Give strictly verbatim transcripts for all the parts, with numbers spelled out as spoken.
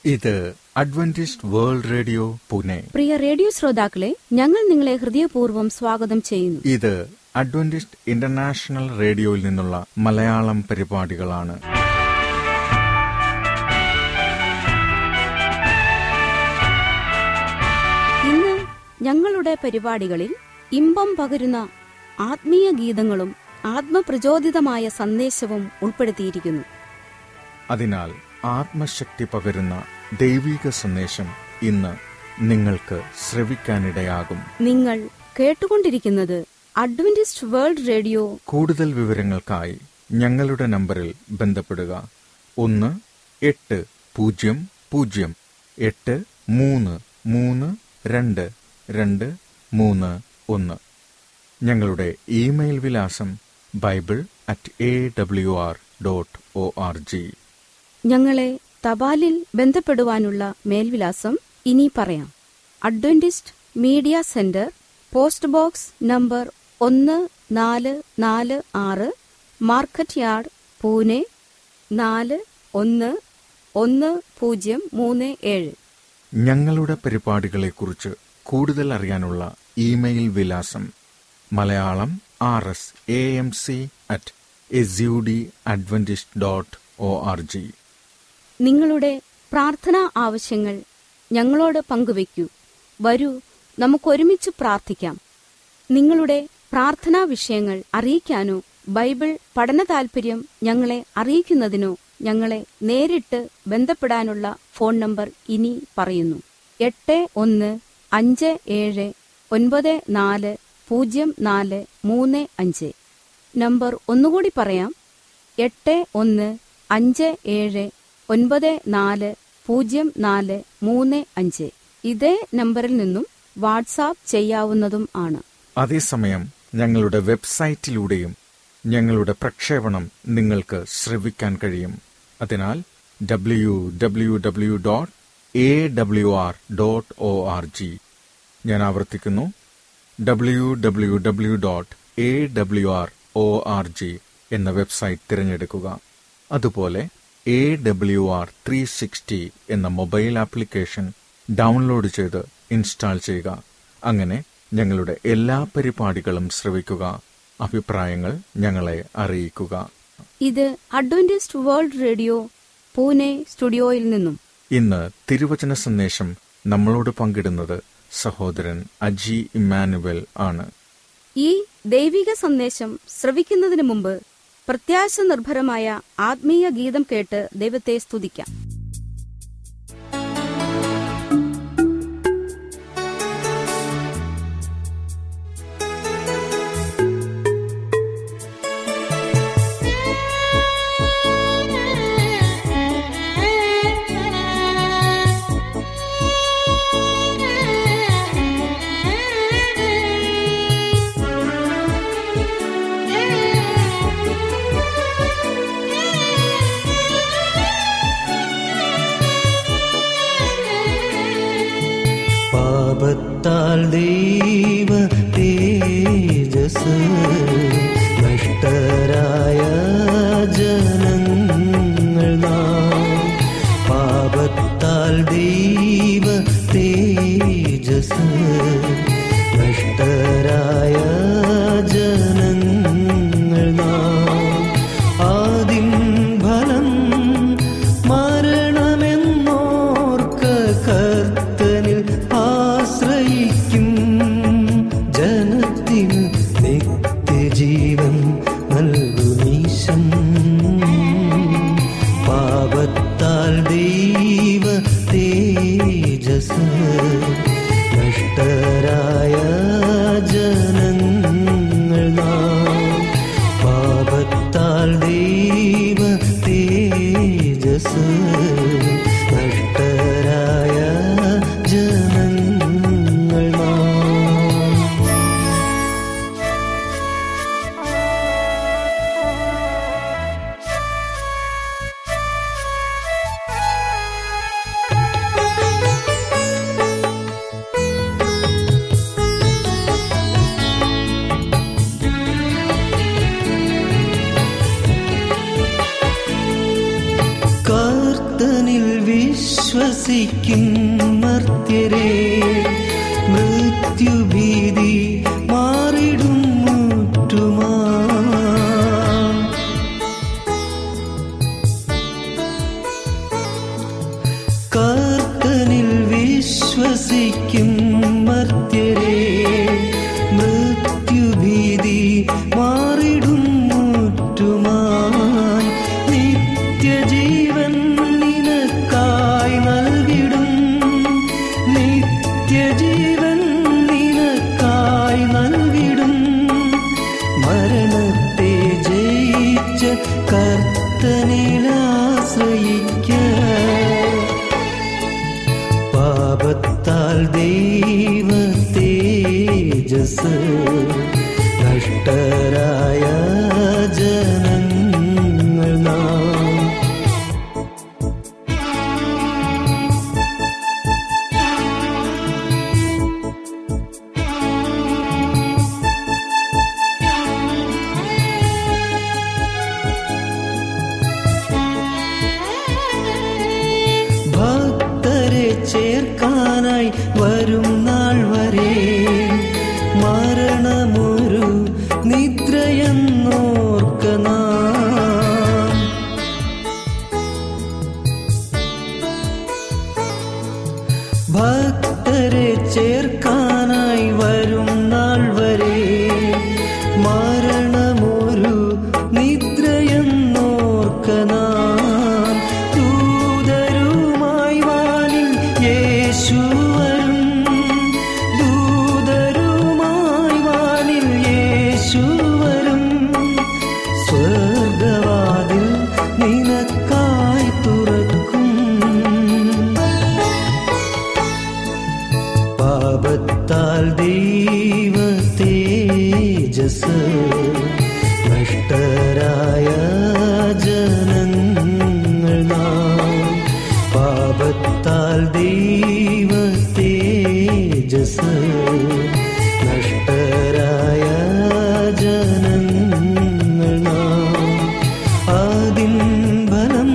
ഇത് Adventist World Radio Pune. പ്രിയ radio ശ്രോതാക്കളെ, ഞങ്ങൾ നിങ്ങളെ ഹൃദയപൂർവ്വം സ്വാഗതം ചെയ്യുന്നു. ഇത് അഡ്വന്റിസ്റ്റ് ഇന്റർനാഷണൽ റേഡിയോയിൽ നിന്നുള്ള മലയാളം പരിപാടികളാണ്. ഇന്ന് ഞങ്ങളുടെ പരിപാടികളിൽ ഇമ്പം പകരുന്ന ആത്മീയ ഗീതങ്ങളും ആത്മപ്രചോദിതമായ സന്ദേശവും ഉൾപ്പെടുത്തിയിരിക്കുന്നു. അതിനാൽ ആത്മശക്തി പകരുന്ന ദൈവിക സന്ദേശം ഇന്ന് നിങ്ങൾക്ക് ശ്രവിക്കാനിടയാകും. നിങ്ങൾ കേട്ടുകൊണ്ടിരിക്കുന്നത് അഡ്വന്റിസ്റ്റ് വേൾഡ് റേഡിയോ. കൂടുതൽ വിവരങ്ങൾക്കായി ഞങ്ങളുടെ നമ്പറിൽ ബന്ധപ്പെടുക. ഒന്ന് എട്ട് പൂജ്യം പൂജ്യം എട്ട് മൂന്ന് മൂന്ന് രണ്ട് രണ്ട് മൂന്ന് ഒന്ന്. ഞങ്ങളുടെ ഇമെയിൽ വിലാസം bible at A W R dot O R G. ഞങ്ങളെ തപാലിൽ ബന്ധപ്പെടുവാനുള്ള മേൽവിലാസം ഇനി പറയാം. Adventist Media Centre, post box number ഒന്ന് നാല് നാല് ആറ്, മാർക്കറ്റ് യാർഡ്, പൂനെ നാല് ഒന്ന് ഒന്ന് പൂജ്യം മൂന്ന് ഏഴ്. ഞങ്ങളുടെ പരിപാടികളെക്കുറിച്ച് കൂടുതൽ അറിയാനുള്ള ഇമെയിൽ വിലാസം Malayalam R S A M C at S U D Adventist dot O R G. നിങ്ങളുടെ പ്രാർത്ഥനാ ആവശ്യങ്ങൾ ഞങ്ങളോട് പങ്കുവയ്ക്കൂ. വരൂ, നമുക്കൊരുമിച്ച് പ്രാർത്ഥിക്കാം. നിങ്ങളുടെ പ്രാർത്ഥനാ വിഷയങ്ങൾ അറിയിക്കാനോ ബൈബിൾ പഠന താൽപര്യം ഞങ്ങളെ അറിയിക്കുന്നതിനോ ഞങ്ങളെ നേരിട്ട് ബന്ധപ്പെടാനുള്ള ഫോൺ നമ്പർ ഇനി പറയുന്നു: എട്ട് ഒന്ന് അഞ്ച് ഏഴ് ഒൻപത് നാല് പൂജ്യം നാല് മൂന്ന് അഞ്ച്. നമ്പർ ഒന്നുകൂടി പറയാം: എട്ട് ഒന്ന് അഞ്ച് ഏഴ് ഒൻപത് നാല് പൂജ്യം നാല് മൂന്ന് അഞ്ച്. ഇതേ നമ്പറിൽ നിന്നും വാട്സാപ്പ് ചെയ്യാവുന്നതും ആണ്. അതേസമയം ഞങ്ങളുടെ വെബ്സൈറ്റിലൂടെയും ഞങ്ങളുടെ പ്രക്ഷേപണം നിങ്ങൾക്ക് ശ്രവിക്കാൻ കഴിയും. അതിനാൽ W W W dot A W R dot O R G. ഞാൻ ആവർത്തിക്കുന്നു: W W W dot A W R O R G എന്ന വെബ്സൈറ്റ് തിരഞ്ഞെടുക്കുക. അതുപോലെ A W R three sixty എന്ന മൊബൈൽ ആപ്ലിക്കേഷൻ ഡൗൺലോഡ് ചെയ്ത് ഇൻസ്റ്റാൾ ചെയ്യുക. അങ്ങനെ ഞങ്ങളുടെ എല്ലാ പരിപാടികളും ശ്രവിക്കുക. അഭിപ്രായങ്ങൾ ഞങ്ങളെ അറിയിക്കുക. ഇത് അഡ്വന്റിസ്റ്റ് വേൾഡ് റേഡിയോ പൂനെ സ്റ്റുഡിയോയിൽ നിന്നും ഇന്ന് തിരുവചന സന്ദേശം നമ്മളോട് പങ്കിടുന്നത് സഹോദരൻ അജി ഇമ്മാനുവൽ ആണ്. ഈ ദൈവിക സന്ദേശം ശ്രവിക്കുന്നതിന് മുമ്പ് പ്രത്യാശ നിർഭരമായ ആത്മീയ ഗീതം കേട്ട് ദൈവത്തെ സ്തുതിക്കാം. പാപത്താൽ ദൈവ തേജസ് നഷ്ടരായ ജനങ്ങൾ നാം. പാപത്താൽ ദൈവ തേജസ് നഷ്ടരായ ജനങ്ങൾ നാം. ആദിം ഫലം മരണമെന്നോർക്ക കർത്തനിൽ ആശ്രയിക്കും ജനത്തിനു നിത്യജീവൻ നൽകുമീശൻ. പാപത്താൽ ദൈവ തേജസ് നഷ്ടരാ വിശ്വസിക്കും മർത്യരെ മൃത്യുഭീതി മാറിടും മുറ്റുമാ. കർത്തനിൽ വിശ്വസിക്കും മർത്യരെ മൃത്യുഭീതി മാറിടും മുറ്റുമായി. നിത്യജീവൻ നിനക്കായി നൽകിടും, നിത്യജീവൻ നിനക്കായി നൽകിടും. മരണത്തെ ജയിച്ച കർത്തനിൽ ആശ്രയിക്ക. പാപത്താൽ ദൈവ തേജസ് നഷ്ടരായ ജനങ്ങൾ നാം. ഭക്തരെ ചേർക്കാനായി വരും നാൾ വരെ മരണമൊരു നിദ്രയെന്നോർക്ക നാം. ഭക്തരെ ചേർക്കാനായി വരും നാൾ വരെ മരണമൊരു നിദ്രയെന്നോർക്ക നാം. ദൂതരുമായി വാനിൽ യേശു വരും, ദൂതരുമായി വാനിൽ യേശു വരും. സ്വർഗവാതിൽ നിനക്കായി തുറക്കും. പാപത്താൽ ദൈവ തേജസ് നഷ്ടരായ ജനങ്ങൾ നാം. പാപത്താൽ ദൈവ തേജസ് നഷ്ടരായ ജനങ്ങൾ നാം. അതിൻ ഫലം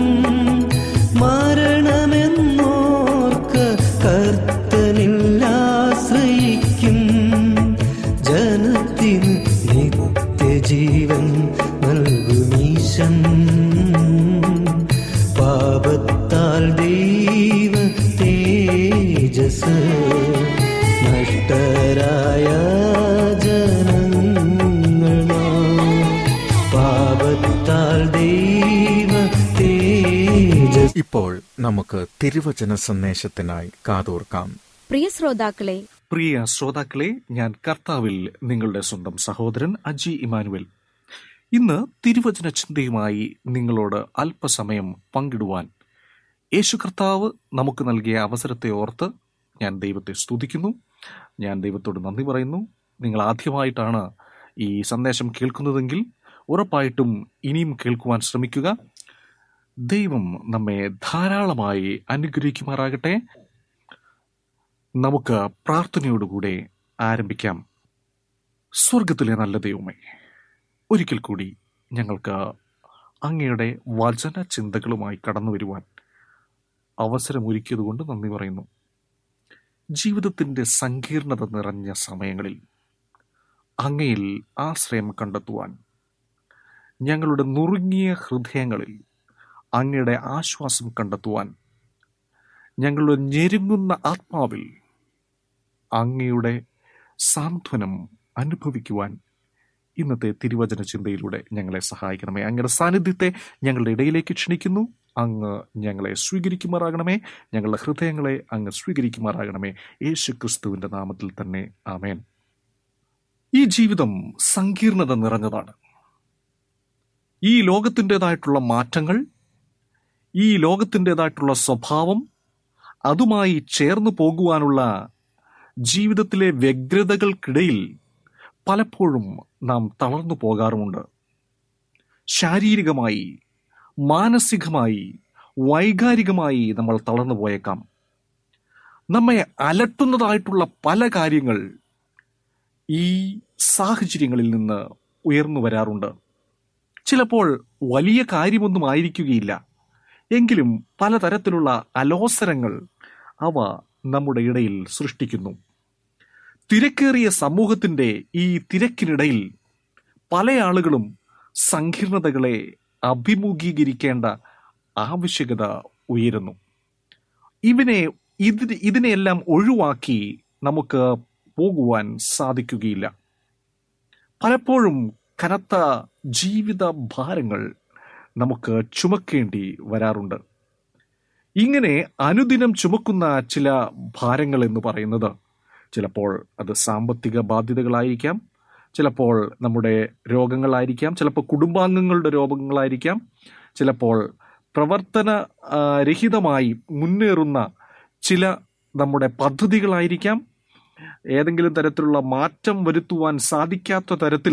മരണമെന്നോർക്ക കർത്തനിൽ ആശ്രയിക്കും ജനത്തിന് നിത്യജീവൻ നൽകുമീശൻ. പാപത്താൽ ദൈവ തേജസ് നഷ്ടരായ ജനങ്ങൾ നാം. പാപത്താൽ ദൈവ തേജസ്. ഇപ്പോൾ നമുക്ക് തിരുവചന സന്ദേശത്തിനായി കാതോർക്കാം. പ്രിയ ശ്രോതാക്കളെ പ്രിയ ശ്രോതാക്കളെ, ഞാൻ കർത്താവിൽ നിങ്ങളുടെ സ്വന്തം സഹോദരൻ അജി ഇമാനുവൽ. ഇന്ന് തിരുവചന ചിന്തയുമായി നിങ്ങളോട് അല്പസമയം പങ്കിടുവാൻ യേശു കർത്താവ് നമുക്ക് നൽകിയ അവസരത്തെ ഓർത്ത് ഞാൻ ദൈവത്തെ സ്തുതിക്കുന്നു. ഞാൻ ദൈവത്തോട് നന്ദി പറയുന്നു. നിങ്ങൾ ആദ്യമായിട്ടാണ് ഈ സന്ദേശം കേൾക്കുന്നതെങ്കിൽ ഉറപ്പായിട്ടും ഇനിയും കേൾക്കുവാൻ ശ്രമിക്കുക. ദൈവം നമ്മെ ധാരാളമായി അനുഗ്രഹിക്കുമാറാകട്ടെ. നമുക്ക് പ്രാർത്ഥനയോടുകൂടെ ആരംഭിക്കാം. സ്വർഗത്തിലെ നല്ല ദൈവമേ, ഒരിക്കൽ കൂടി ഞങ്ങൾക്ക് അങ്ങയുടെ വചന ചിന്തകളുമായി കടന്നു വരുവാൻ അവസരമൊരുക്കിയതുകൊണ്ട് നന്ദി പറയുന്നു. ജീവിതത്തിൻ്റെ സങ്കീർണത നിറഞ്ഞ സമയങ്ങളിൽ അങ്ങയിൽ ആശ്രയം കണ്ടെത്തുവാൻ, ഞങ്ങളുടെ നുറുങ്ങിയ ഹൃദയങ്ങളിൽ അങ്ങയുടെ ആശ്വാസം കണ്ടെത്തുവാൻ, ഞങ്ങളുടെ ഞെരുങ്ങുന്ന ആത്മാവിൽ അങ്ങയുടെ സാന്ത്വനം അനുഭവിക്കുവാൻ ഇന്നത്തെ തിരുവചന ചിന്തയിലൂടെ ഞങ്ങളെ സഹായിക്കണമേ. അങ്ങയുടെ സാന്നിധ്യത്തെ ഞങ്ങളുടെ ഇടയിലേക്ക് ക്ഷണിക്കുന്നു. അങ്ങ് ഞങ്ങളെ സ്വീകരിക്കുമാറാകണമേ. ഞങ്ങളുടെ ഹൃദയങ്ങളെ അങ്ങ് സ്വീകരിക്കുമാറാകണമേ. യേശു ക്രിസ്തുവിൻ്റെ നാമത്തിൽ തന്നെ ആമേൻ. ഈ ജീവിതം സങ്കീർണത നിറഞ്ഞതാണ്. ഈ ലോകത്തിൻ്റെതായിട്ടുള്ള മാറ്റങ്ങൾ, ഈ ലോകത്തിൻ്റെതായിട്ടുള്ള സ്വഭാവം, അതുമായി ചേർന്ന് പോകുവാനുള്ള ജീവിതത്തിലെ വ്യഗ്രതകൾക്കിടയിൽ പലപ്പോഴും നാം തളർന്നു പോകാറുമുണ്ട്. ശാരീരികമായി, മാനസികമായി, വൈകാരികമായി നമ്മൾ തളർന്നു പോയേക്കാം. നമ്മെ അലട്ടുന്നതായിട്ടുള്ള പല കാര്യങ്ങൾ ഈ സാഹചര്യങ്ങളിൽ നിന്ന് ഉയർന്നു വരാറുണ്ട്. ചിലപ്പോൾ വലിയ കാര്യമൊന്നും ആയിരിക്കുകയില്ല, എങ്കിലും പലതരത്തിലുള്ള അലോസരങ്ങൾ അവ നമ്മുടെ ഇടയിൽ സൃഷ്ടിക്കുന്നു. തിരക്കേറിയ സമൂഹത്തിന്റെ ഈ തിരക്കിനിടയിൽ പല ആളുകളും സങ്കീർണതകളെ അഭിമുഖീകരിക്കേണ്ട ആവശ്യകത ഉയരുന്നു. ഇവനെ ഇതിന് ഇതിനെയെല്ലാം ഒഴിവാക്കി നമുക്ക് പോകുവാൻ സാധിക്കുകയില്ല. പലപ്പോഴും കനത്ത ജീവിത ഭാരങ്ങൾ നമുക്ക് ചുമക്കേണ്ടി വരാറുണ്ട്. ഇങ്ങനെ അനുദിനം ചുമക്കുന്ന ചില ഭാരങ്ങൾ എന്ന് പറയുന്നത് ചിലപ്പോൾ അത് സാമ്പത്തിക ബാധ്യതകളായിരിക്കാം, ചിലപ്പോൾ നമ്മുടെ രോഗങ്ങളായിരിക്കാം, ചിലപ്പോൾ കുടുംബാംഗങ്ങളുടെ രോഗങ്ങളായിരിക്കാം, ചിലപ്പോൾ പ്രവർത്തന ആ, രഹിതമായി മുന്നേറുന്ന ചില നമ്മുടെ പദ്ധതികളായിരിക്കാം, ഏതെങ്കിലും തരത്തിലുള്ള മാറ്റം വരുത്തുവാൻ സാധിക്കാത്ത തരത്തിൽ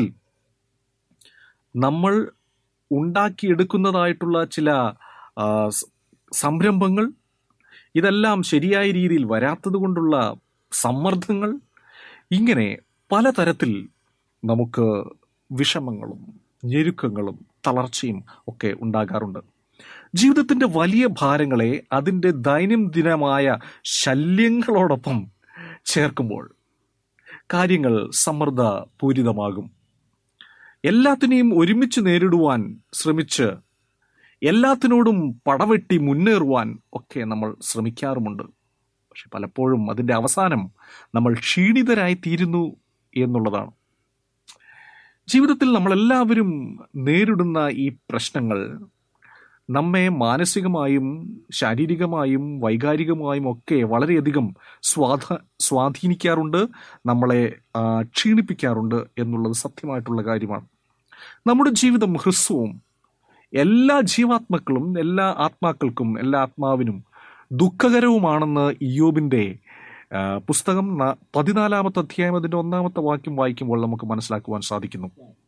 നമ്മൾ ഉണ്ടാക്കിയെടുക്കുന്നതായിട്ടുള്ള ചില ആ, സ് സംരംഭങ്ങൾ, ഇതെല്ലാം ശരിയായ രീതിയിൽ വരാത്തത് കൊണ്ടുള്ള സമ്മർദ്ദങ്ങൾ, ഇങ്ങനെ പലതരത്തിൽ നമുക്ക് വിഷമങ്ങളും ഞെരുക്കങ്ങളും തളർച്ചയും ഒക്കെ ഉണ്ടാകാറുണ്ട്. ജീവിതത്തിന്റെ വലിയ ഭാരങ്ങളെ അതിൻ്റെ ദൈനംദിനമായ ശല്യങ്ങളോടൊപ്പം ചേർക്കുമ്പോൾ കാര്യങ്ങൾ സമ്മർദ്ദപൂരിതമാകും. എല്ലാത്തിനെയും ഒരുമിച്ച് നേരിടുവാൻ ശ്രമിച്ച് എല്ലാത്തിനോടും പടവെട്ടി മുന്നേറുവാൻ ഒക്കെ നമ്മൾ ശ്രമിക്കാറുമുണ്ട്. പക്ഷെ പലപ്പോഴും അതിൻ്റെ അവസാനം നമ്മൾ ക്ഷീണിതരായി തീരുന്നു എന്നുള്ളതാണ്. ജീവിതത്തിൽ നമ്മളെല്ലാവരും നേരിടുന്ന ഈ പ്രശ്നങ്ങൾ നമ്മെ മാനസികമായും ശാരീരികമായും വൈകാരികമായും ഒക്കെ വളരെയധികം സ്വാധ സ്വാധീനിക്കാറുണ്ട്, നമ്മളെ ആ, ക്ഷീണിപ്പിക്കാറുണ്ട് എന്നുള്ളത് സത്യമായിട്ടുള്ള കാര്യമാണ്. നമ്മുടെ ജീവിതം ഹ്രസ്വവും എല്ലാ ജീവാത്മാക്കളും എല്ലാ ആത്മാക്കൾക്കും എല്ലാ ആത്മാവിനും ദുഃഖകരവുമാണെന്ന് ഇയ്യോബിന്റെ ആ, പുസ്തകം ന- പതിനാലാമത്തെ അധ്യായം അതിന്റെ ഒന്നാമത്തെ വാക്യം വായിക്കുമ്പോൾ നമുക്ക് മനസ്സിലാക്കുവാൻ സാധിക്കുന്നു.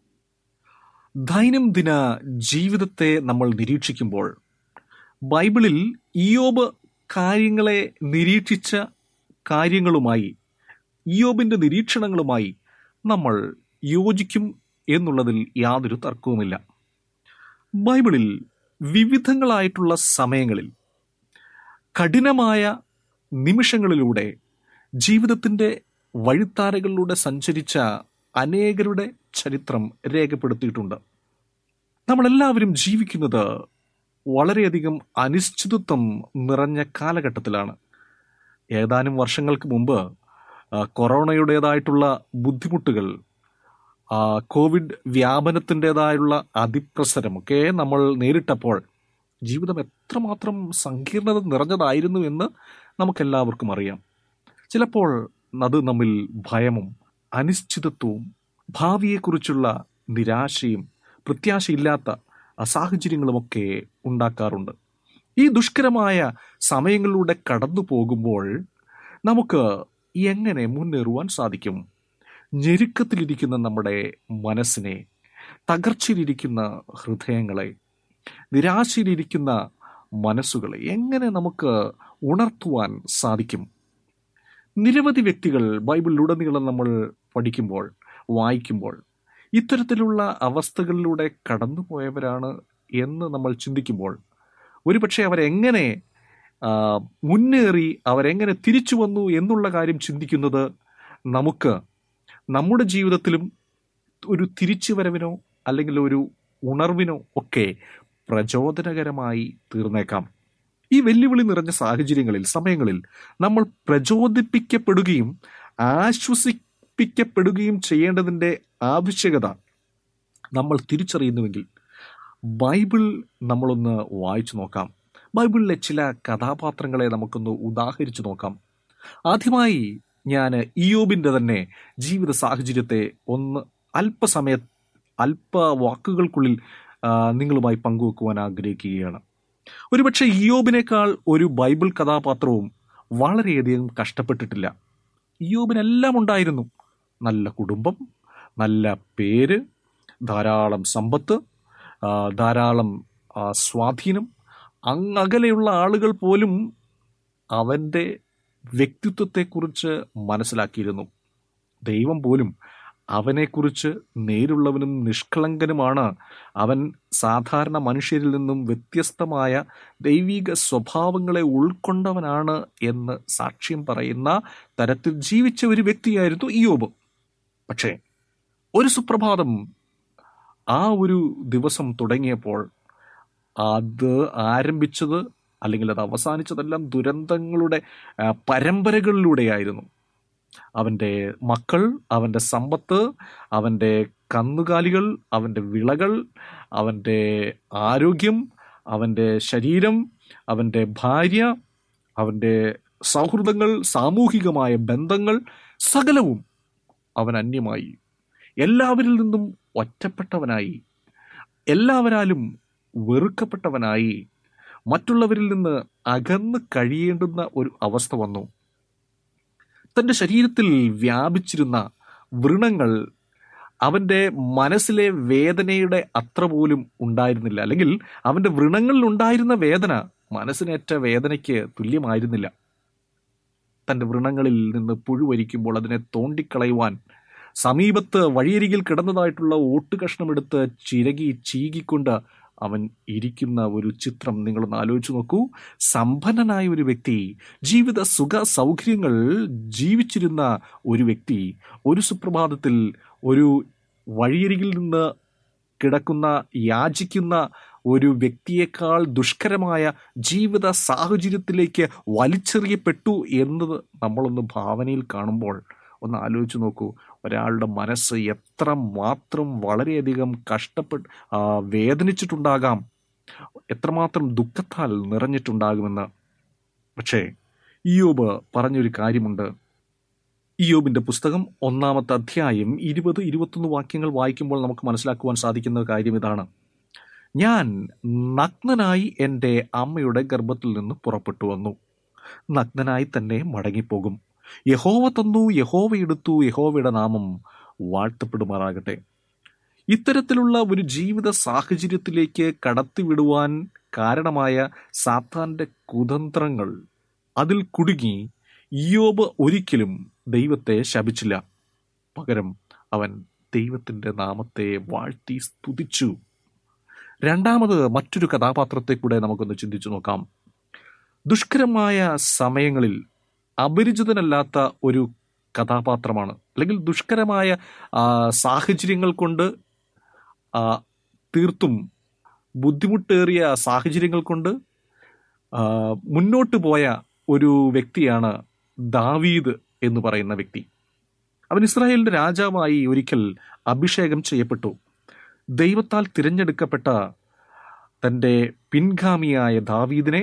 ദൈനംദിന ജീവിതത്തെ നമ്മൾ നിരീക്ഷിക്കുമ്പോൾ ബൈബിളിൽ ഇയ്യോബ് കാര്യങ്ങളെ നിരീക്ഷിച്ച കാര്യങ്ങളുമായി, ഇയ്യോബിന്റെ നിരീക്ഷണങ്ങളുമായി നമ്മൾ യോജിക്കും എന്നുള്ളതിൽ യാതൊരു തർക്കവുമില്ല. ബൈബിളിൽ വിവിധങ്ങളായിട്ടുള്ള സമയങ്ങളിൽ കഠിനമായ നിമിഷങ്ങളിലൂടെ ജീവിതത്തിന്റെ വഴിത്താരകളിലൂടെ സഞ്ചരിച്ച അനേകരുടെ ചരിത്രം രേഖപ്പെടുത്തിയിട്ടുണ്ട്. നമ്മളെല്ലാവരും ജീവിക്കുന്നത് വളരെയധികം അനിശ്ചിതത്വം നിറഞ്ഞ കാലഘട്ടത്തിലാണ്. ഏതാനും വർഷങ്ങൾക്ക് മുമ്പ് ആ, കൊറോണയുടേതായിട്ടുള്ള ബുദ്ധിമുട്ടുകൾ, ആ, കോവിഡ് വ്യാപനത്തിൻ്റെതായുള്ള അതിപ്രസരമൊക്കെ നമ്മൾ നേരിട്ടപ്പോൾ ജീവിതം എത്രമാത്രം സങ്കീർണത നിറഞ്ഞതായിരുന്നു എന്ന് നമുക്കെല്ലാവർക്കും അറിയാം. ചിലപ്പോൾ അത് നമ്മിൽ ഭയവും അനിശ്ചിതത്വവും ഭാവിയെക്കുറിച്ചുള്ള നിരാശയും പ്രത്യാശയില്ലാത്ത സാഹചര്യങ്ങളുമൊക്കെ ഉണ്ടാക്കാറുണ്ട്. ഈ ദുഷ്കരമായ സമയങ്ങളിലൂടെ കടന്നു പോകുമ്പോൾ നമുക്ക് എങ്ങനെ മുന്നേറുവാൻ സാധിക്കും? ഞെരുക്കത്തിലിരിക്കുന്ന നമ്മുടെ മനസ്സിനെ, തകർച്ചയിലിരിക്കുന്ന ഹൃദയങ്ങളെ, നിരാശയിലിരിക്കുന്ന മനസ്സുകളെ എങ്ങനെ നമുക്ക് ഉണർത്തുവാൻ സാധിക്കും? നിരവധി വ്യക്തികൾ ബൈബിളിലുടനീളം നമ്മൾ പഠിക്കുമ്പോൾ, വായിക്കുമ്പോൾ ഇത്തരത്തിലുള്ള അവസ്ഥകളിലൂടെ കടന്നുപോയവരാണ് എന്ന് നമ്മൾ ചിന്തിക്കുമ്പോൾ ഒരുപക്ഷെ അവരെങ്ങനെ ആ, മുന്നേറി, അവരെങ്ങനെ തിരിച്ചു വന്നു എന്നുള്ള കാര്യം ചിന്തിക്കുന്നത് നമുക്ക് നമ്മുടെ ജീവിതത്തിലും ഒരു തിരിച്ചുവരവിനോ അല്ലെങ്കിൽ ഒരു ഉണർവിനോ ഒക്കെ പ്രചോദനകരമായി തീർന്നേക്കാം. ഈ വെല്ലുവിളി നിറഞ്ഞ സാഹചര്യങ്ങളിൽ, സമയങ്ങളിൽ നമ്മൾ പ്രചോദിപ്പിക്കപ്പെടുകയും ആശ്വസിപ്പിക്കപ്പെടുകയും ചെയ്യേണ്ടതിൻ്റെ ആവശ്യകത നമ്മൾ തിരിച്ചറിയുന്നുവെങ്കിൽ ബൈബിൾ നമ്മളൊന്ന് വായിച്ചു നോക്കാം. ബൈബിളിലെ ചില കഥാപാത്രങ്ങളെ നമുക്കൊന്ന് ഉദാഹരിച്ചു നോക്കാം. ആദ്യമായി ഞാൻ ഇയ്യോബിൻ്റെ തന്നെ ജീവിത സാഹചര്യത്തെ ഒന്ന് അല്പസമയ അല്പ വാക്കുകൾക്കുള്ളിൽ ആ, നിങ്ങളുമായി പങ്കുവെക്കുവാൻ ആഗ്രഹിക്കുകയാണ്. ഒരുപക്ഷെ ഇയ്യോബിനേക്കാൾ ഒരു ബൈബിൾ കഥാപാത്രവും വളരെയധികം കഷ്ടപ്പെട്ടിട്ടില്ല. ഇയ്യോബിനെല്ലാം ഉണ്ടായിരുന്നു. നല്ല കുടുംബം, നല്ല പേര്, ധാരാളം സമ്പത്ത്, ആ, ധാരാളം ആ, സ്വാധീനം. അങ്ങകലെയുള്ള ആളുകൾ പോലും അവൻ്റെ വ്യക്തിത്വത്തെക്കുറിച്ച് മനസ്സിലാക്കിയിരുന്നു. ദൈവം പോലും അവനെക്കുറിച്ച് നേരുള്ളവനും നിഷ്കളങ്കനുമാണ്. അവൻ സാധാരണ മനുഷ്യരിൽ നിന്നും വ്യത്യസ്തമായ ദൈവിക സ്വഭാവങ്ങളെ ഉൾക്കൊണ്ടവനാണ് എന്ന് സാക്ഷ്യം പറയുന്ന തരത്തിൽ ജീവിച്ച ഒരു വ്യക്തിയായിരുന്നു ഇയ്യോബ്. പക്ഷേ ഒരു സുപ്രഭാതം ആ ഒരു ദിവസം തുടങ്ങിയപ്പോൾ അത് ആരംഭിച്ചത് അല്ലെങ്കിൽ അത് അവസാനിച്ചതെല്ലാം ദുരന്തങ്ങളുടെ ആ, പരമ്പരകളിലൂടെയായിരുന്നു. അവൻ്റെ മക്കൾ, അവൻ്റെ സമ്പത്ത്, അവൻ്റെ കന്നുകാലികൾ, അവൻ്റെ വിളകൾ, അവൻ്റെ ആരോഗ്യം, അവൻ്റെ ശരീരം, അവൻ്റെ ഭാര്യ, അവൻ്റെ സൗഹൃദങ്ങൾ, സാമൂഹികമായ ബന്ധങ്ങൾ, സകലവും അവൻ അന്യമായി. എല്ലാവരിൽ നിന്നും ഒറ്റപ്പെട്ടവനായി, എല്ലാവരാലും വെറുക്കപ്പെട്ടവനായി, മറ്റുള്ളവരിൽ നിന്ന് അകന്ന് കഴിയേണ്ടുന്ന ഒരു അവസ്ഥ വന്നു. തൻ്റെ ശരീരത്തിൽ വ്യാപിച്ചിരുന്ന വ്രണങ്ങൾ അവൻ്റെ മനസ്സിലെ വേദനയുടെ അത്ര പോലും ഉണ്ടായിരുന്നില്ല. അല്ലെങ്കിൽ അവൻ്റെ വ്രണങ്ങളിൽ ഉണ്ടായിരുന്ന വേദന മനസ്സിനേറ്റ വേദനയ്ക്ക് തുല്യമായിരുന്നില്ല. തൻ്റെ വ്രണങ്ങളിൽ നിന്ന് പുഴുവരിക്കുമ്പോൾ അതിനെ തോണ്ടിക്കളയുവാൻ സമീപത്ത് വഴിയരികിൽ കിടന്നതായിട്ടുള്ള ഓട്ടുകഷ്ണമെടുത്ത് ചിരകി ചീകിക്കൊണ്ട് അവൻ ഇരിക്കുന്ന ഒരു ചിത്രം നിങ്ങളൊന്ന് ആലോചിച്ച് നോക്കൂ. സമ്പന്നനായ ഒരു വ്യക്തി, ജീവിത സുഖ സൗകര്യങ്ങൾ ജീവിച്ചിരുന്ന ഒരു വ്യക്തി, ഒരു സുപ്രഭാതത്തിൽ ഒരു വഴിയരികിൽ നിന്ന് കിടക്കുന്ന യാചിക്കുന്ന ഒരു വ്യക്തിയേക്കാൾ ദുഷ്കരമായ ജീവിത സാഹചര്യത്തിലേക്ക് വലിച്ചെറിയപ്പെട്ടു എന്നത് നമ്മളൊന്ന് ഭാവനയിൽ കാണുമ്പോൾ ഒന്ന് ആലോചിച്ച് നോക്കൂ. ഒരാളുടെ മനസ്സ് എത്ര മാത്രം വളരെയധികം കഷ്ടപ്പെട്ട് ആ, വേദനിച്ചിട്ടുണ്ടാകാം, എത്രമാത്രം ദുഃഖത്താൽ നിറഞ്ഞിട്ടുണ്ടാകുമെന്ന്. പക്ഷേ ഇയ്യോബ് പറഞ്ഞൊരു കാര്യമുണ്ട്. ഇയ്യോബിന്റെ പുസ്തകം ഒന്നാമത്തെ അധ്യായം ഇരുപത് ഇരുപത്തൊന്ന് വാക്യങ്ങൾ വായിക്കുമ്പോൾ നമുക്ക് മനസ്സിലാക്കുവാൻ സാധിക്കുന്ന കാര്യം ഇതാണ്: ഞാൻ നഗ്നനായി എൻ്റെ അമ്മയുടെ ഗർഭത്തിൽ നിന്ന് പുറപ്പെട്ടു വന്നു, നഗ്നനായി തന്നെ മടങ്ങിപ്പോകും. യഹോവ തന്നു, യഹോവ എടുത്തു, യഹോവയുടെ നാമം വാഴ്ത്തപ്പെടുമാറാകട്ടെ. ഇത്തരത്തിലുള്ള ഒരു ജീവിത സാഹചര്യത്തിലേക്ക് കടത്തിവിടുവാൻ കാരണമായ സാത്താന്റെ കുതന്ത്രങ്ങൾ, അതിൽ കുടുങ്ങി ഇയ്യോബ് ഒരിക്കലും ദൈവത്തെ ശപിച്ചില്ല. പകരം അവൻ ദൈവത്തിന്റെ നാമത്തെ വാഴ്ത്തി സ്തുതിച്ചു. രണ്ടാമത് മറ്റൊരു കഥാപാത്രത്തെ കൂടെ നമുക്കൊന്ന് ചിന്തിച്ചു നോക്കാം. ദുഷ്കരമായ സമയങ്ങളിൽ അപരിചിതനല്ലാത്ത ഒരു കഥാപാത്രമാണ്, അല്ലെങ്കിൽ ദുഷ്കരമായ ആ, സാഹചര്യങ്ങൾ കൊണ്ട് ആ, തീർത്തും ബുദ്ധിമുട്ടേറിയ സാഹചര്യങ്ങൾ കൊണ്ട് ആ, മുന്നോട്ട് പോയ ഒരു വ്യക്തിയാണ് ദാവീദ് എന്ന് പറയുന്ന വ്യക്തി. അവൻ ഇസ്രായേലിന്റെ രാജാവായി ഒരിക്കൽ അഭിഷേകം ചെയ്യപ്പെട്ടു. ദൈവത്താൽ തിരഞ്ഞെടുക്കപ്പെട്ട തൻ്റെ പിൻഗാമിയായ ദാവീദിനെ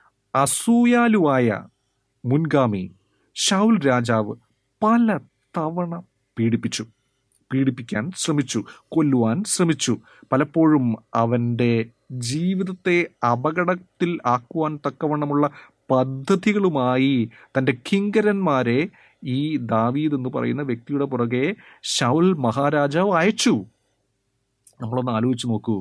അസൂയാലുവായ മുൻഗാമി ശൗൽ രാജാവ് പല തവണ പീഡിപ്പിച്ചു പീഡിപ്പിക്കാൻ ശ്രമിച്ചു, കൊല്ലുവാൻ ശ്രമിച്ചു. പലപ്പോഴും അവൻ്റെ ജീവിതത്തെ അപകടത്തിൽ ആക്കുവാൻ തക്കവണ്ണമുള്ള പദ്ധതികളുമായി തൻ്റെ കിങ്കരന്മാരെ ഈ ദാവീദ് എന്ന് പറയുന്ന വ്യക്തിയുടെ പുറകെ ശൗൽ മഹാരാജാവ് അയച്ചു. നമ്മളൊന്ന് ആലോചിച്ച് നോക്കൂ.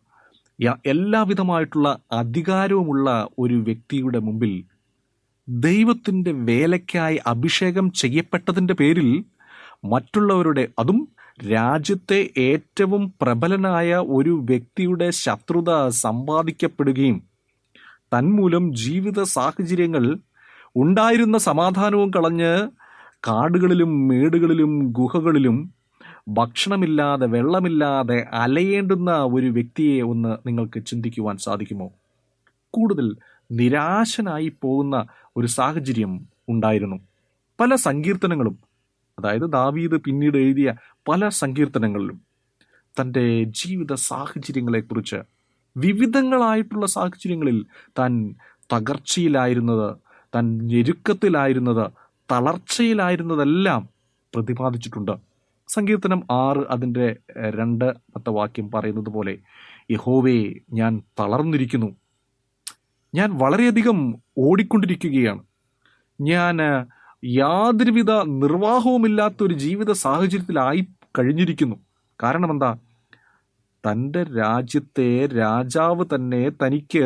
യ- എല്ലാവിധമായിട്ടുള്ള അധികാരവുമുള്ള ഒരു വ്യക്തിയുടെ മുമ്പിൽ ദൈവത്തിൻ്റെ വേലയ്ക്കായി അഭിഷേകം ചെയ്യപ്പെട്ടതിൻ്റെ പേരിൽ മറ്റുള്ളവരുടെ, അതും രാജ്യത്തെ ഏറ്റവും പ്രബലനായ ഒരു വ്യക്തിയുടെ ശത്രുത സമ്പാദിക്കപ്പെടുകയും തന്മൂലം ജീവിത സാഹചര്യങ്ങൾ ഉണ്ടായിരുന്ന സമാധാനവും കളഞ്ഞ് കാടുകളിലും മേടുകളിലും ഗുഹകളിലും ഭക്ഷണമില്ലാതെ വെള്ളമില്ലാതെ അലയേണ്ടുന്ന ഒരു വ്യക്തിയെ ഒന്ന് നിങ്ങൾക്ക് ചിന്തിക്കുവാൻ സാധിക്കുമോ? കൂടുതൽ നിരാശനായി പോകുന്ന ഒരു സാഹചര്യം ഉണ്ടായിരുന്നു. പല സങ്കീർത്തനങ്ങളും, അതായത് ദാവീദ് പിന്നീട് എഴുതിയ പല സങ്കീർത്തനങ്ങളിലും തൻ്റെ ജീവിത സാഹചര്യങ്ങളെക്കുറിച്ച്, വിവിധങ്ങളായിട്ടുള്ള സാഹചര്യങ്ങളിൽ താൻ തകർച്ചയിലായിരുന്നത്, താൻ ഞെരുക്കത്തിലായിരുന്നത്, തളർച്ചയിലായിരുന്നതെല്ലാം പ്രതിപാദിച്ചിട്ടുണ്ട്. സങ്കീർത്തനം ആറ് അതിൻ്റെ രണ്ടാമത്തെ വാക്യം പറയുന്നത് പോലെ, യഹോവേ ഞാൻ തളർന്നിരിക്കുന്നു, ഞാൻ വളരെയധികം ഓടിക്കൊണ്ടിരിക്കുകയാണ്, ഞാൻ യാതൊരുവിധ നിർവാഹവുമില്ലാത്തൊരു ജീവിത സാഹചര്യത്തിലായി കഴിഞ്ഞിരിക്കുന്നു. കാരണം എന്താ? തൻ്റെ രാജ്യത്തെ രാജാവ് തന്നെ തനിക്ക്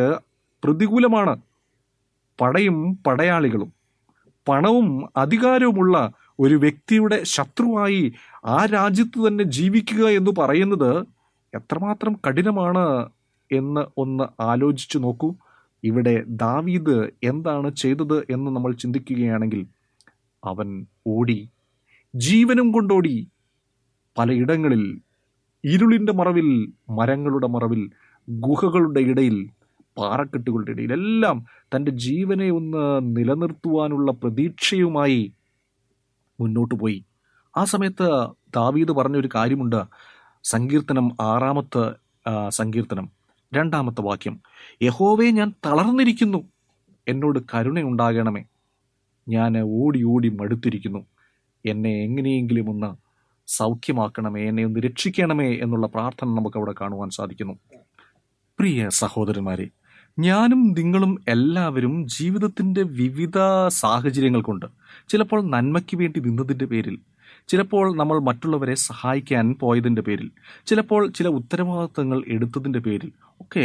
പ്രതികൂലമാണ്. പടയും പടയാളികളും പണവും അധികാരവുമുള്ള ഒരു വ്യക്തിയുടെ ശത്രുവായി ആ രാജ്യത്ത് തന്നെ ജീവിക്കുക എന്ന് പറയുന്നത് എത്രമാത്രം കഠിനമാണ് എന്ന് ഒന്ന് ആലോചിച്ചു നോക്കൂ. ഇവിടെ ദാവീദ് എന്താണ് ചെയ്തത് എന്ന് നമ്മൾ ചിന്തിക്കുകയാണെങ്കിൽ, അവൻ ഓടി, ജീവനും കൊണ്ടോടി. പലയിടങ്ങളിൽ ഇരുളിൻ്റെ മറവിൽ, മരങ്ങളുടെ മറവിൽ, ഗുഹകളുടെ ഇടയിൽ, പാറക്കെട്ടുകളുടെ ഇടയിൽ എല്ലാം തൻ്റെ ജീവനെ ഒന്ന് നിലനിർത്തുവാനുള്ള പ്രതീക്ഷയുമായി മുന്നോട്ട് പോയി. ആ സമയത്ത് ദാവീദ് പറഞ്ഞൊരു കാര്യമുണ്ട്. സങ്കീർത്തനം ആറാമത്തെ സങ്കീർത്തനം രണ്ടാമത്തെ വാക്യം, യഹോവേ ഞാൻ തളർന്നിരിക്കുന്നു, എന്നോട് കരുണയുണ്ടാകണമേ, ഞാൻ ഓടി ഓടി മടുത്തിരിക്കുന്നു, എന്നെ എങ്ങനെയെങ്കിലും ഒന്ന് സൗഖ്യമാക്കണമേ, എന്നെ ഒന്ന് രക്ഷിക്കണമേ എന്നുള്ള പ്രാർത്ഥന നമുക്ക് അവിടെ കാണുവാൻ സാധിക്കുന്നു. പ്രിയ സഹോദരന്മാരെ, ഞാനും നിങ്ങളും എല്ലാവരും ജീവിതത്തിൻ്റെ വിവിധ സാഹചര്യങ്ങൾ കൊണ്ട്, ചിലപ്പോൾ നന്മയ്ക്ക് വേണ്ടി നിന്നതിൻ്റെ പേരിൽ, ചിലപ്പോൾ നമ്മൾ മറ്റുള്ളവരെ സഹായിക്കാൻ പോയതിൻ്റെ പേരിൽ, ചിലപ്പോൾ ചില ഉത്തരവാദിത്തങ്ങൾ എടുത്തതിൻ്റെ പേരിൽ ഒക്കെ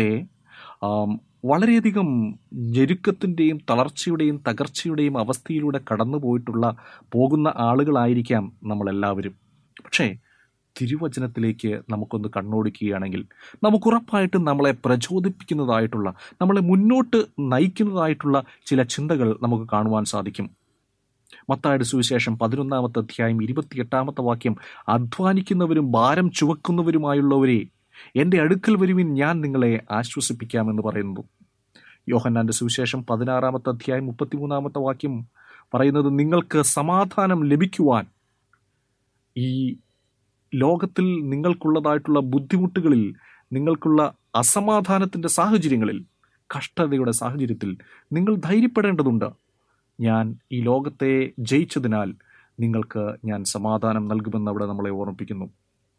വളരെയധികം ഞെരുക്കത്തിൻ്റെയും തളർച്ചയുടെയും തകർച്ചയുടെയും അവസ്ഥയിലൂടെ കടന്നു പോയിട്ടുള്ള പോകുന്ന ആളുകളായിരിക്കാം നമ്മളെല്ലാവരും. പക്ഷേ തിരുവചനത്തിലേക്ക് നമുക്കൊന്ന് കണ്ണോടിക്കുകയാണെങ്കിൽ നമുക്കുറപ്പായിട്ടും നമ്മളെ പ്രചോദിപ്പിക്കുന്നതായിട്ടുള്ള, നമ്മളെ മുന്നോട്ട് നയിക്കുന്നതായിട്ടുള്ള ചില ചിന്തകൾ നമുക്ക് കാണുവാൻ സാധിക്കും. മത്തായിയുടെ സുവിശേഷം പതിനൊന്നാമത്തെ അധ്യായം ഇരുപത്തിയെട്ടാമത്തെ വാക്യം, അധ്വാനിക്കുന്നവരും ഭാരം ചുമക്കുന്നവരുമായുള്ളവരെ എൻ്റെ അടുക്കൽ വരുവിൻ, ഞാൻ നിങ്ങളെ ആശ്വസിപ്പിക്കാമെന്ന് പറയുന്നു. യോഹന്നാന്റെ സുവിശേഷം പതിനാറാമത്തെ അധ്യായം മുപ്പത്തിമൂന്നാമത്തെ വാക്യം പറയുന്നത്, നിങ്ങൾക്ക് സമാധാനം ലഭിക്കുവാൻ ഈ ലോകത്തിൽ നിങ്ങൾക്കുള്ളതായിട്ടുള്ള ബുദ്ധിമുട്ടുകളിൽ, നിങ്ങൾക്കുള്ള അസമാധാനത്തിൻ്റെ സാഹചര്യങ്ങളിൽ, കഷ്ടതയുടെ സാഹചര്യത്തിൽ നിങ്ങൾ ധൈര്യപ്പെടേണ്ടതുണ്ട്. ഞാൻ ഈ ലോകത്തെ ജയിച്ചതിനാൽ നിങ്ങൾക്ക് ഞാൻ സമാധാനം നൽകുമെന്ന് അവിടെ നമ്മളെ ഓർമ്മിപ്പിക്കുന്നു.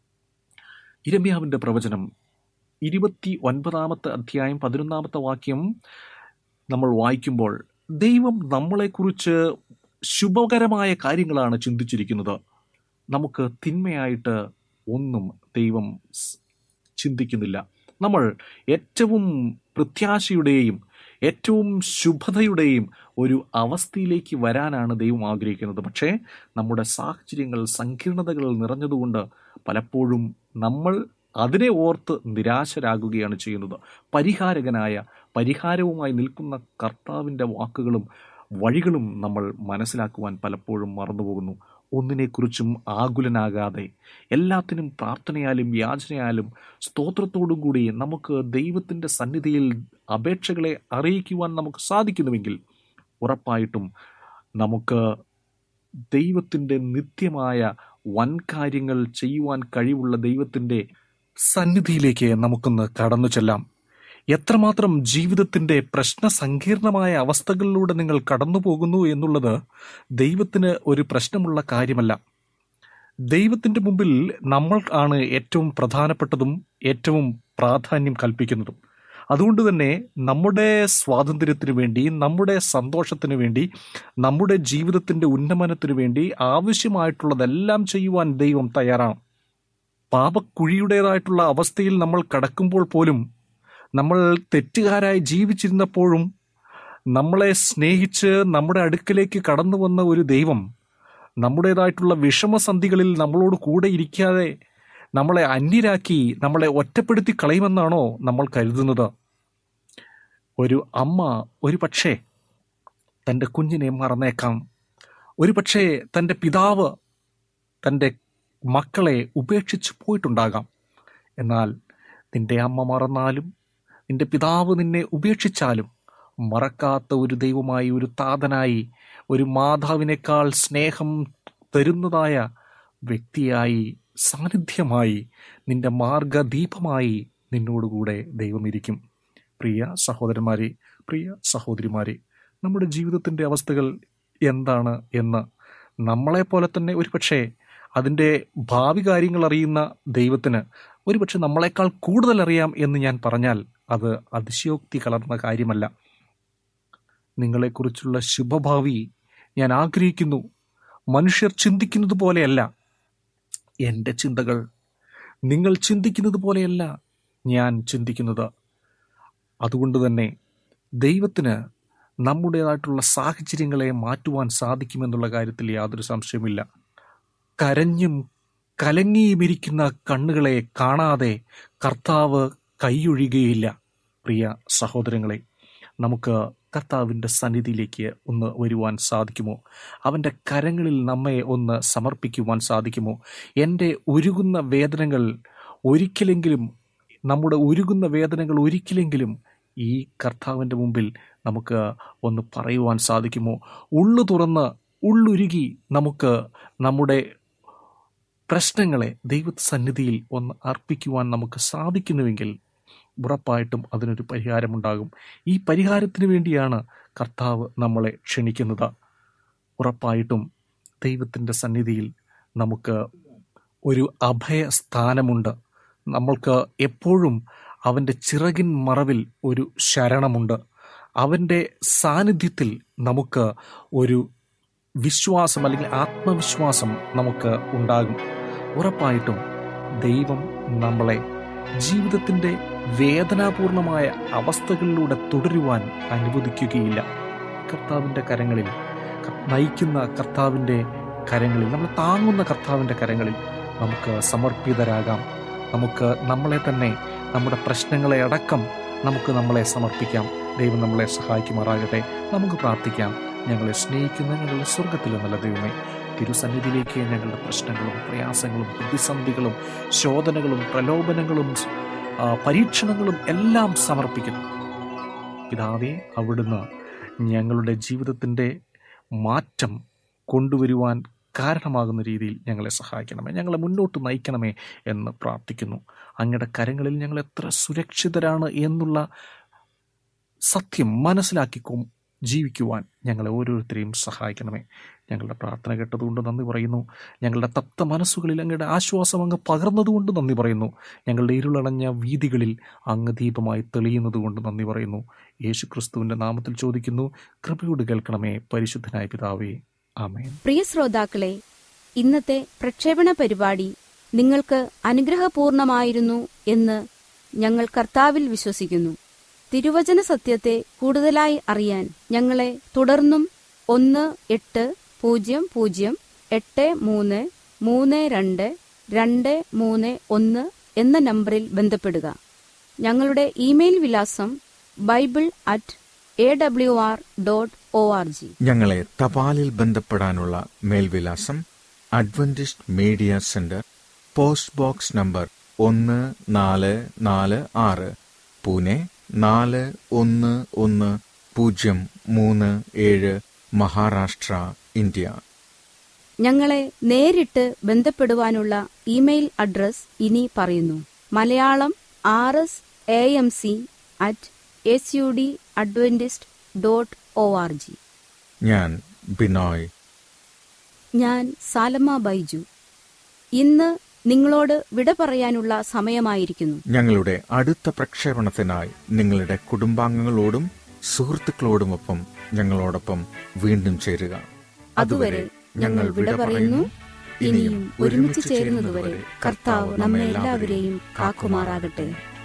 യിരെമ്യാവിൻ്റെ പ്രവചനം ഇരുപത്തി ഒൻപതാമത്തെ അധ്യായം പതിനൊന്നാമത്തെ വാക്യം നമ്മൾ വായിക്കുമ്പോൾ, ദൈവം നമ്മളെക്കുറിച്ച് ശുഭകരമായ കാര്യങ്ങളാണ് ചിന്തിച്ചിരിക്കുന്നത്. നമുക്ക് തിന്മയായിട്ട് ഒന്നും ദൈവം ചിന്തിക്കുന്നില്ല. നമ്മൾ ഏറ്റവും പ്രത്യാശയുടെയും ഏറ്റവും ശുഭതയുടെയും ഒരു അവസ്ഥയിലേക്ക് വരാനാണ് ദൈവം ആഗ്രഹിക്കുന്നത്. പക്ഷേ നമ്മുടെ സാഹചര്യങ്ങൾ സങ്കീർണതകൾ നിറഞ്ഞതുകൊണ്ട് പലപ്പോഴും നമ്മൾ അതിനെ ഓർത്ത് നിരാശരാകുകയാണ് ചെയ്യുന്നത്. പരിഹാരകനായ, പരിഹാരവുമായി നിൽക്കുന്ന കർത്താവിൻ്റെ വാക്കുകളും വഴികളും നമ്മൾ മനസ്സിലാക്കുവാൻ പലപ്പോഴും മറന്നുപോകുന്നു. ഒന്നിനെക്കുറിച്ചും ആകുലനാകാതെ എല്ലാത്തിനും പ്രാർത്ഥനയാലും യാചനയാലും സ്തോത്രത്തോടും കൂടി നമുക്ക് ദൈവത്തിൻ്റെ സന്നിധിയിൽ അപേക്ഷകളെ അറിയിക്കുവാൻ നമുക്ക് സാധിക്കുന്നുവെങ്കിൽ ഉറപ്പായിട്ടും നമുക്ക് ദൈവത്തിൻ്റെ നിത്യമായ വൻ കാര്യങ്ങൾ ചെയ്യുവാൻ കഴിവുള്ള ദൈവത്തിൻ്റെ സന്നിധിയിലേക്ക് നമുക്കൊന്ന് കടന്നു ചെല്ലാം. എത്രമാത്രം ജീവിതത്തിൻ്റെ പ്രശ്നസങ്കീർണമായ അവസ്ഥകളിലൂടെ നിങ്ങൾ കടന്നു പോകുന്നു എന്നുള്ളത് ദൈവത്തിന് ഒരു പ്രശ്നമുള്ള കാര്യമല്ല. ദൈവത്തിൻ്റെ മുമ്പിൽ നമ്മൾ ആണ് ഏറ്റവും പ്രധാനപ്പെട്ടതും ഏറ്റവും പ്രാധാന്യം കൽപ്പിക്കുന്നതും. അതുകൊണ്ട് തന്നെ നമ്മുടെ സ്വാതന്ത്ര്യത്തിനു വേണ്ടി, നമ്മുടെ സന്തോഷത്തിനു വേണ്ടി, നമ്മുടെ ജീവിതത്തിൻ്റെ ഉന്നമനത്തിനു വേണ്ടി ആവശ്യമായിട്ടുള്ളതെല്ലാം ചെയ്യുവാൻ ദൈവം തയ്യാറാണ്. പാപക്കുഴിയുടേതായിട്ടുള്ള അവസ്ഥയിൽ നമ്മൾ കടക്കുമ്പോൾ പോലും, നമ്മൾ തെറ്റുകാരായി ജീവിച്ചിരുന്നപ്പോഴും നമ്മളെ സ്നേഹിച്ച് നമ്മുടെ അടുക്കലേക്ക് കടന്നു വന്ന ഒരു ദൈവം നമ്മുടേതായിട്ടുള്ള വിഷമസന്ധികളിൽ നമ്മളോട് കൂടെ ഇരിക്കാതെ നമ്മളെ അന്യരാക്കി നമ്മളെ ഒറ്റപ്പെടുത്തി കളയുമെന്നാണോ നമ്മൾ കരുതുന്നത്? ഒരു അമ്മ ഒരു പക്ഷേ തൻ്റെ കുഞ്ഞിനെ മറന്നേക്കാം. ഒരു പക്ഷേ തൻ്റെ പിതാവ് തൻ്റെ മക്കളെ ഉപേക്ഷിച്ച് പോയിട്ടുണ്ടാകാം. എന്നാൽ നിന്റെ അമ്മ മറന്നാലും നിന്റെ പിതാവ് നിന്നെ ഉപേക്ഷിച്ചാലും മറക്കാത്ത ഒരു ദൈവമായി, ഒരു താതനായി, ഒരു മാതാവിനേക്കാൾ സ്നേഹം തരുന്നതായ വ്യക്തിയായി, സാന്നിധ്യമായി, നിന്റെ മാർഗദീപമായി നിന്നോടുകൂടെ ദൈവമിരിക്കും. പ്രിയ സഹോദരന്മാരെ, പ്രിയ സഹോദരിമാരെ, നമ്മുടെ ജീവിതത്തിൻ്റെ അവസ്ഥകൾ എന്താണ് എന്ന് നമ്മളെപ്പോലെ തന്നെ ഒരുപക്ഷെ അതിൻ്റെ ഭാവി കാര്യങ്ങൾ അറിയുന്ന ദൈവത്തിന് ഒരുപക്ഷെ നമ്മളെക്കാൾ കൂടുതൽ അറിയാം എന്ന് ഞാൻ പറഞ്ഞാൽ അത് അതിശയോക്തി കലർന്ന കാര്യമല്ല. നിങ്ങളെക്കുറിച്ചുള്ള ശുഭഭാവി ഞാൻ ആഗ്രഹിക്കുന്നു. മനുഷ്യർ ചിന്തിക്കുന്നത് പോലെയല്ല എൻ്റെ ചിന്തകൾ, നിങ്ങൾ ചിന്തിക്കുന്നത് പോലെയല്ല ഞാൻ ചിന്തിക്കുന്നത്. അതുകൊണ്ട് തന്നെ ദൈവത്തിന് നമ്മുടേതായിട്ടുള്ള സാഹചര്യങ്ങളെ മാറ്റുവാൻ സാധിക്കുമെന്നുള്ള കാര്യത്തിൽ യാതൊരു സംശയമില്ല. കരഞ്ഞും കലങ്ങിയുമിരിക്കുന്ന കണ്ണുകളെ കാണാതെ കർത്താവ് കൈയൊഴിയുകയില്ല. പ്രിയ സഹോദരങ്ങളെ, നമുക്ക് കർത്താവിൻ്റെ സന്നിധിയിലേക്ക് ഒന്ന് വരുവാൻ സാധിക്കുമോ? അവൻ്റെ കരങ്ങളിൽ നമ്മെ ഒന്ന് സമർപ്പിക്കുവാൻ സാധിക്കുമോ? എൻ്റെ ഉരുകുന്ന വേദനകൾ ഒരിക്കലെങ്കിലും നമ്മുടെ ഉരുകുന്ന വേദനകൾ ഒരിക്കലെങ്കിലും ഈ കർത്താവിൻ്റെ മുമ്പിൽ നമുക്ക് ഒന്ന് പറയുവാൻ സാധിക്കുമോ? ഉള്ളു തുറന്ന് ഉള്ളുരുകി നമുക്ക് നമ്മുടെ പ്രശ്നങ്ങളെ ദൈവസന്നിധിയിൽ ഒന്ന് അർപ്പിക്കുവാൻ നമുക്ക് സാധിക്കുന്നുവെങ്കിൽ ഉറപ്പായിട്ടും അതിനൊരു പരിഹാരമുണ്ടാകും. ഈ പരിഹാരത്തിന് വേണ്ടിയാണ് കർത്താവ് നമ്മളെ ക്ഷണിക്കുന്നത്. ഉറപ്പായിട്ടും ദൈവത്തിൻ്റെ സന്നിധിയിൽ നമുക്ക് ഒരു അഭയസ്ഥാനമുണ്ട്. നമ്മൾക്ക് എപ്പോഴും അവൻ്റെ ചിറകിൻ മറവിൽ ഒരു ശരണമുണ്ട്. അവൻ്റെ സാന്നിധ്യത്തിൽ നമുക്ക് ഒരു വിശ്വാസം അല്ലെങ്കിൽ ആത്മവിശ്വാസം നമുക്ക് ഉണ്ടാകും. ഉറപ്പായിട്ടും ദൈവം നമ്മളെ ജീവിതത്തിൻ്റെ വേദനാപൂർണമായ അവസ്ഥകളിലൂടെ തുടരുവാൻ അനുവദിക്കുകയില്ല. കർത്താവിൻ്റെ കരങ്ങളിൽ, നയിക്കുന്ന കർത്താവിൻ്റെ കരങ്ങളിൽ, നമ്മളെ താങ്ങുന്ന കർത്താവിൻ്റെ കരങ്ങളിൽ നമുക്ക് സമർപ്പിതരാകാം. നമുക്ക് നമ്മളെ തന്നെ, നമ്മുടെ പ്രശ്നങ്ങളെ അടക്കം നമുക്ക് നമ്മളെ സമർപ്പിക്കാം. ദൈവം നമ്മളെ സഹായിക്കുമാറാകട്ടെ. നമുക്ക് പ്രാർത്ഥിക്കാം. ഞങ്ങളെ സ്നേഹിക്കുന്ന ഞങ്ങളുടെ സ്വർഗത്തിലെ നല്ല ദൈവമേ, തിരുസന്നിധിയിലേക്ക് ഞങ്ങളുടെ പ്രശ്നങ്ങളും പ്രയാസങ്ങളും പ്രതിസന്ധികളും ശോധനകളും പ്രലോഭനങ്ങളും പരീക്ഷണങ്ങളും എല്ലാം സമർപ്പിക്കുന്നു. പിതാവേ, അവിടുന്ന് ഞങ്ങളുടെ ജീവിതത്തിൻ്റെ മാറ്റം കൊണ്ടുവരുവാൻ കാരണമാകുന്ന രീതിയിൽ ഞങ്ങളെ സഹായിക്കണമേ, ഞങ്ങളെ മുന്നോട്ട് നയിക്കണമേ എന്ന് പ്രാർത്ഥിക്കുന്നു. അങ്ങയുടെ കരങ്ങളിൽ ഞങ്ങൾ എത്ര സുരക്ഷിതരാണ് എന്നുള്ള സത്യം മനസ്സിലാക്കിക്കും ജീവിക്കുവാൻ ഞങ്ങളെ ഓരോരുത്തരെയും സഹായിക്കണമേ. ഞങ്ങളുടെ പ്രാർത്ഥന കേട്ടതുകൊണ്ട് നന്ദി പറയുന്നു. ഞങ്ങളുടെ തപ്ത മനസ്സുകളിൽ അങ്ങയുടെ ആശ്വാസം അങ്ങ് പകർന്നതുകൊണ്ട് നന്ദി പറയുന്നു. ഞങ്ങളുടെ ഇരുളടഞ്ഞ വീതികളിൽ അങ്ങ് ദീപമായി തെളിയുന്നത് കൊണ്ട് നന്ദി പറയുന്നു. യേശു ക്രിസ്തുവിൻ്റെ നാമത്തിൽ ചോദിക്കുന്നു, കൃപയോട് കേൾക്കണമേ പരിശുദ്ധനായ പിതാവേ, ആമേൻ. പ്രിയ ശ്രോതാക്കളെ, ഇന്നത്തെ പ്രക്ഷേപണ പരിപാടി നിങ്ങൾക്ക് അനുഗ്രഹപൂർണമായിരുന്നു എന്ന് ഞങ്ങൾ കർത്താവിൽ വിശ്വസിക്കുന്നു. തിരുവചന സത്യത്തെ കൂടുതലായി അറിയാൻ ഞങ്ങളെ തുടർന്നും ഒന്ന് എട്ട് പൂജ്യം പൂജ്യം എട്ട് മൂന്ന് മൂന്ന് രണ്ട് രണ്ട് മൂന്ന് ഒന്ന് എന്ന നമ്പറിൽ ബന്ധപ്പെടുക. ഞങ്ങളുടെ ഇമെയിൽ വിലാസം bible at A W R dot O R G. ഞങ്ങളെ തപാലിൽ ബന്ധപ്പെടാനുള്ള മേൽവിലാസം Adventist Media Centre, post box number ഒന്ന് നാല് നാല് ആറ്, പൂനെ നാല് ഒന്ന് ഒന്ന് പൂജ്യം മൂന്ന് ഏഴ്, മഹാരാഷ്ട്ര, ഇന്ത്യ. ഞങ്ങളെ നേരിട്ട് ബന്ധപ്പെടുവാനുള്ള ഇമെയിൽ അഡ്രസ് ഇനി പറയുന്നു. Malayalam R S A M C at S U D Adventist dot O R G. ഞാൻ ബിനോയ്. ഞാൻ സാലമ്മ ബൈജു. ഇന്ന് നിങ്ങളോട് വിട പറയാനുള്ള സമയമായിരിക്കുന്നു. ഞങ്ങളുടെ അടുത്ത പ്രക്ഷേപണത്തിനായി നിങ്ങളുടെ കുടുംബാംഗങ്ങളോടും സുഹൃത്തുക്കളോടുമൊപ്പം ഞങ്ങളോടൊപ്പം വീണ്ടും ചേരുക. അതുവരെ ഞങ്ങൾ വിട പറയുന്നു. ഇനിയും ഒരുമിച്ച് ചേരുന്നതുവരെ കർത്താവ് നമ്മെ എല്ലാവരെയും കാക്കുമാറാകട്ടെ.